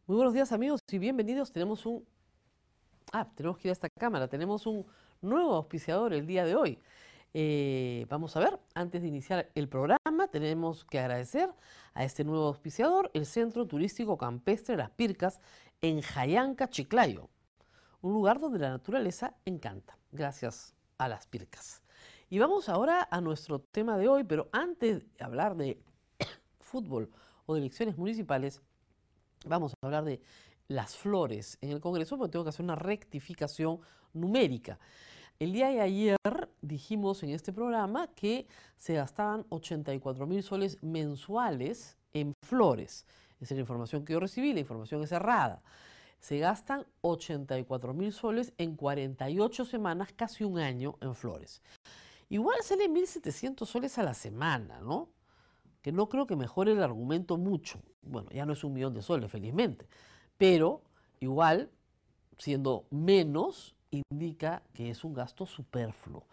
Muy buenos días amigos y bienvenidos. Tenemos que ir a esta cámara. Tenemos un nuevo auspiciador el día de hoy. Vamos a ver, antes de iniciar el programa, tenemos que agradecer a este nuevo auspiciador, el Centro Turístico Campestre Las Pircas en Jayanca, Chiclayo. Un lugar donde la naturaleza encanta, gracias a Las Pircas. Y vamos ahora a nuestro tema de hoy, pero antes de hablar de fútbol o de elecciones municipales, vamos a hablar de las flores en el Congreso, porque tengo que hacer una rectificación numérica. El día de ayer dijimos en este programa que se gastaban 84.000 soles mensuales en flores. Esa es la información que yo recibí, la información es errada. Se gastan 84.000 soles en 48 semanas, casi un año en flores. Igual sale 1.700 soles a la semana, ¿no? Que no creo que mejore el argumento mucho. Bueno, ya no es 1.000.000 de soles, felizmente. Pero igual, siendo menos, indica que es un gasto superfluo.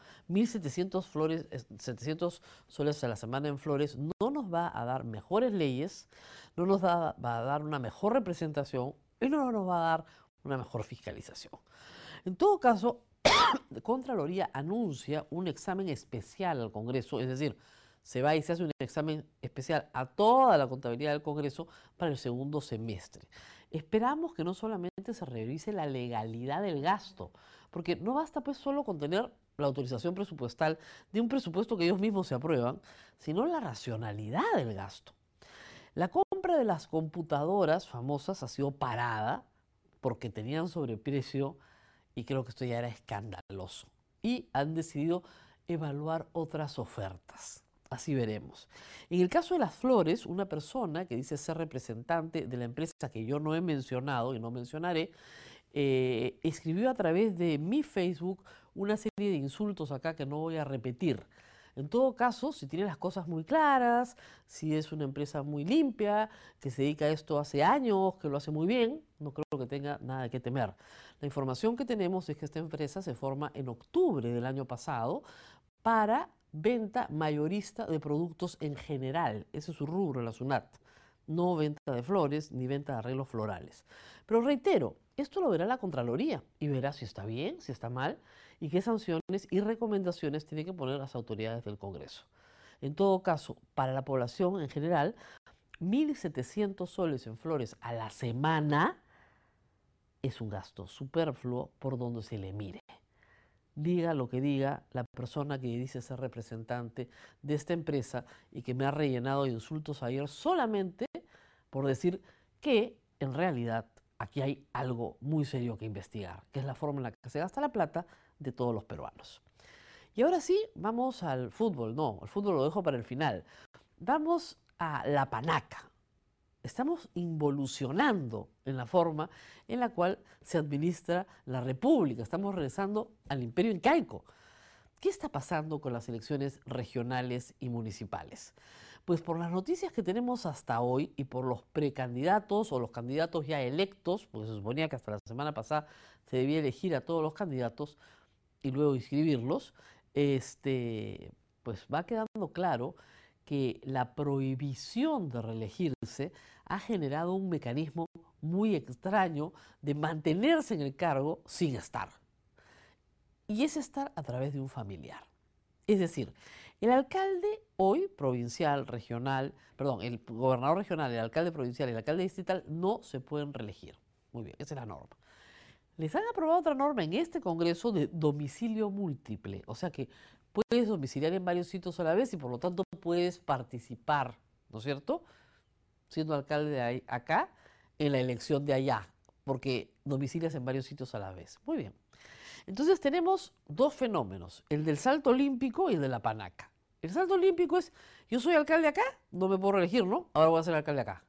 1.700 soles a la semana en flores no nos va a dar mejores leyes, no nos va a dar una mejor representación y no nos va a dar una mejor fiscalización. En todo caso, Contraloría anuncia un examen especial al Congreso, es decir, se va y se hace un examen especial a toda la contabilidad del Congreso para el segundo semestre. Esperamos que no solamente se revise la legalidad del gasto, porque no basta pues solo con tener la autorización presupuestal de un presupuesto que ellos mismos se aprueban, sino la racionalidad del gasto. La compra de las computadoras famosas ha sido parada porque tenían sobreprecio y creo que esto ya era escandaloso. Y han decidido evaluar otras ofertas. Así veremos. En el caso de las flores, una persona que dice ser representante de la empresa que yo no he mencionado y no mencionaré, escribió a través de mi Facebook una serie de insultos acá que no voy a repetir. En todo caso, si tiene las cosas muy claras, si es una empresa muy limpia, que se dedica a esto hace años, que lo hace muy bien, no creo que tenga nada que temer. La información que tenemos es que esta empresa se forma en octubre del año pasado para venta mayorista de productos en general. Ese es su rubro, la SUNAT. No venta de flores ni venta de arreglos florales. Pero reitero, esto lo verá la Contraloría y verá si está bien, si está mal y qué sanciones y recomendaciones tienen que poner las autoridades del Congreso. En todo caso, para la población en general, 1.700 soles en flores a la semana es un gasto superfluo por donde se le mire. Diga lo que diga la persona que dice ser representante de esta empresa y que me ha rellenado de insultos ayer solamente por decir que en realidad aquí hay algo muy serio que investigar, que es la forma en la que se gasta la plata de todos los peruanos. Y ahora sí, vamos al fútbol. No, el fútbol lo dejo para el final. Vamos a la panaca. Estamos involucionando en la forma en la cual se administra la República. Estamos regresando al imperio incaico. ¿Qué está pasando con las elecciones regionales y municipales? Pues por las noticias que tenemos hasta hoy y por los precandidatos o los candidatos ya electos, porque se suponía que hasta la semana pasada se debía elegir a todos los candidatos y luego inscribirlos, pues va quedando claro que la prohibición de reelegirse ha generado un mecanismo muy extraño de mantenerse en el cargo sin estar. Y es estar a través de un familiar. Es decir, el alcalde hoy provincial, regional, perdón, el gobernador regional, el alcalde provincial y el alcalde distrital no se pueden reelegir. Muy bien, esa es la norma. Les han aprobado otra norma en este Congreso de domicilio múltiple, o sea que puedes domiciliar en varios sitios a la vez y por lo tanto puedes participar, ¿no es cierto?, siendo alcalde de ahí, acá, en la elección de allá, porque domicilias en varios sitios a la vez. Muy bien. Entonces tenemos dos fenómenos, el del salto olímpico y el de la panaca. El salto olímpico es, yo soy alcalde acá, no me puedo reelegir, ¿no? Ahora voy a ser alcalde acá.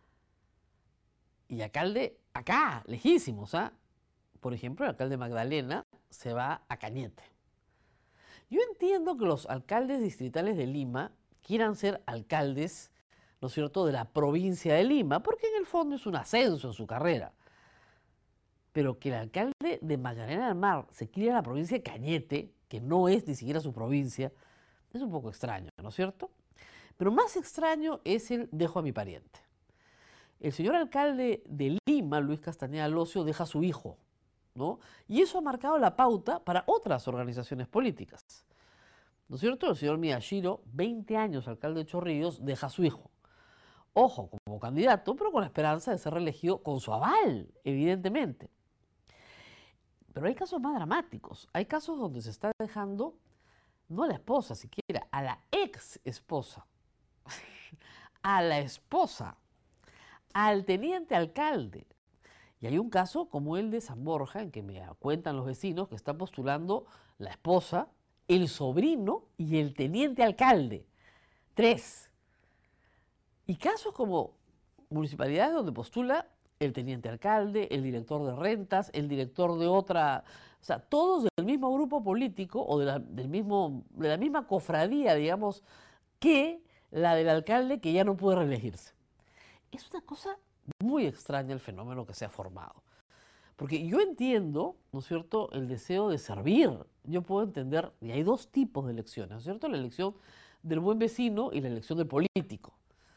Y alcalde acá, lejísimos, ¿ah? Por ejemplo, el alcalde Magdalena se va a Cañete. Yo entiendo que los alcaldes distritales de Lima quieran ser alcaldes, ¿no es cierto?, de la provincia de Lima, porque en el fondo es un ascenso en su carrera. Pero que el alcalde de Magdalena del Mar se quiera a la provincia de Cañete, que no es ni siquiera su provincia, es un poco extraño, ¿no es cierto? Pero más extraño es el dejo a mi pariente. el señor alcalde de Lima, Luis Castañeda Locio, deja a su hijo, ¿no? Y eso ha marcado la pauta para otras organizaciones políticas, ¿no es cierto? El señor Miyashiro, 20 años alcalde de Chorrillos, deja a su hijo. Ojo, como candidato, pero con la esperanza de ser reelegido con su aval, evidentemente. Pero hay casos más dramáticos. Hay casos donde se está dejando, no a la esposa siquiera, a la ex esposa, a la esposa, al teniente alcalde. Y hay un caso como el de San Borja, en que me cuentan los vecinos que están postulando la esposa, el sobrino y el teniente alcalde. 3. Y casos como municipalidades donde postula el teniente alcalde, el director de rentas, el director de otra, o sea, todos del mismo grupo político o de la misma cofradía, digamos, que la del alcalde que ya no puede reelegirse. Es una cosa muy extraña el fenómeno que se ha formado. Porque yo entiendo, ¿no es cierto?, el deseo de servir. Yo puedo entender, y hay dos tipos de elecciones, ¿no es cierto?, la elección del buen vecino y la elección del político.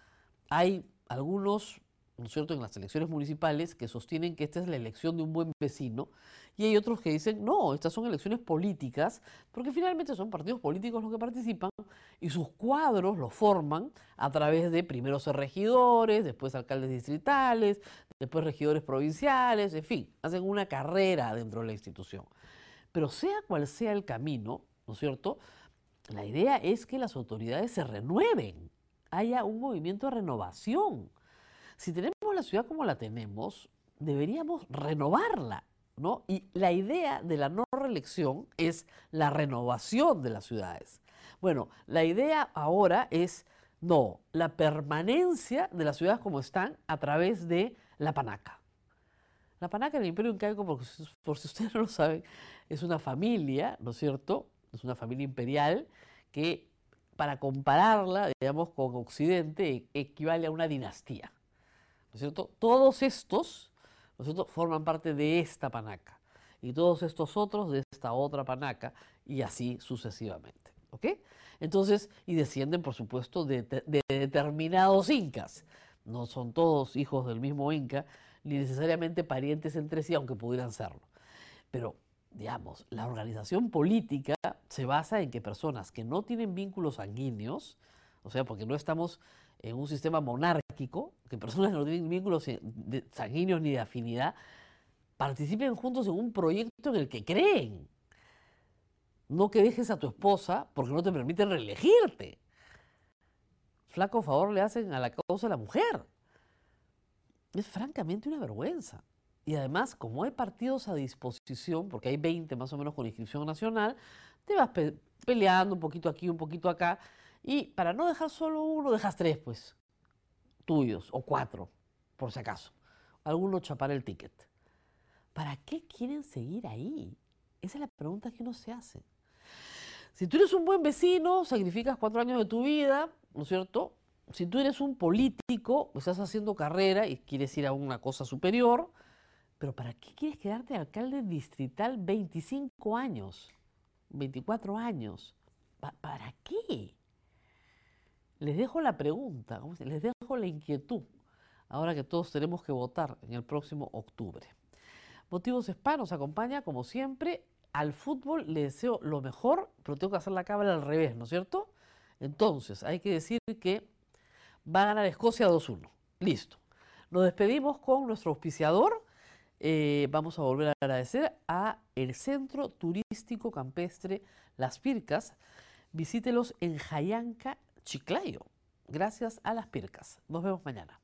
Hay algunos, ¿no es cierto?, en las elecciones municipales que sostienen que esta es la elección de un buen vecino, y hay otros que dicen, no, estas son elecciones políticas, porque finalmente son partidos políticos los que participan, y sus cuadros los forman a través de primero ser regidores, después alcaldes distritales, después regidores provinciales, en fin, hacen una carrera dentro de la institución. Pero sea cual sea el camino, ¿no es cierto?, la idea es que las autoridades se renueven, haya un movimiento de renovación. Si tenemos la ciudad como la tenemos, deberíamos renovarla, ¿no? Y la idea de la no reelección es la renovación de las ciudades. Bueno, la idea ahora es, no, la permanencia de las ciudades como están a través de la panaca. La panaca del Imperio Incaico, por si ustedes no lo saben, es una familia, ¿no es cierto? Es una familia imperial que, para compararla, digamos, con Occidente, equivale a una dinastía, ¿no es cierto? Todos estos, ¿no es cierto?, forman parte de esta panaca, y todos estos otros de esta otra panaca, y así sucesivamente, ¿ok? Entonces, y descienden, por supuesto, de determinados incas. No son todos hijos del mismo inca, ni necesariamente parientes entre sí, aunque pudieran serlo. Pero, digamos, la organización política se basa en que personas que no tienen vínculos sanguíneos, o sea, porque no estamos en un sistema monárquico, que personas que no tienen vínculos sanguíneos ni de afinidad, participen juntos en un proyecto en el que creen. No que dejes a tu esposa porque no te permiten reelegirte. Flaco favor le hacen a la causa de la mujer. Es francamente una vergüenza. Y además, como hay partidos a disposición, porque hay 20 más o menos con inscripción nacional, te vas peleando un poquito aquí, un poquito acá, y para no dejar solo uno, dejas 3, pues, tuyos, o 4, por si acaso. Alguno chapar el ticket. ¿Para qué quieren seguir ahí? Esa es la pregunta que uno se hace. Si tú eres un buen vecino, sacrificas 4 años de tu vida, ¿no es cierto? Si tú eres un político, estás haciendo carrera y quieres ir a una cosa superior, pero ¿para qué quieres quedarte alcalde distrital 25 años, 24 años? ¿Para qué? Les dejo la pregunta, les dejo la inquietud, ahora que todos tenemos que votar en el próximo octubre. Motivos Spa nos acompaña, como siempre. Al fútbol le deseo lo mejor, pero tengo que hacer la cábala al revés, ¿no es cierto? Entonces, hay que decir que va a ganar Escocia 2-1. Listo. Nos despedimos con nuestro auspiciador. Vamos a volver a agradecer a el Centro Turístico Campestre Las Pircas. Visítelos en Jayanca, Chiclayo. Gracias a Las Pircas. Nos vemos mañana.